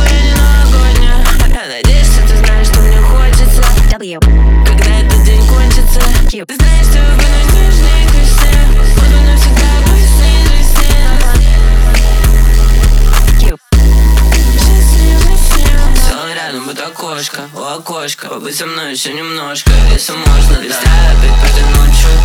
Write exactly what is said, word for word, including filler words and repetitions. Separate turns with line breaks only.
я не новогодняя. Я надеюсь, что ты знаешь, что мне хочется.
W.
Когда этот день кончится,
Q.
ты знаешь, что я буду нежней к весне. Буду навсегда весне, весне.
Q.
Счастливый снег. Целый рядом будет окошко, у окошка. Побудь со мной еще немножко, если можно. Представь опять этой ночью.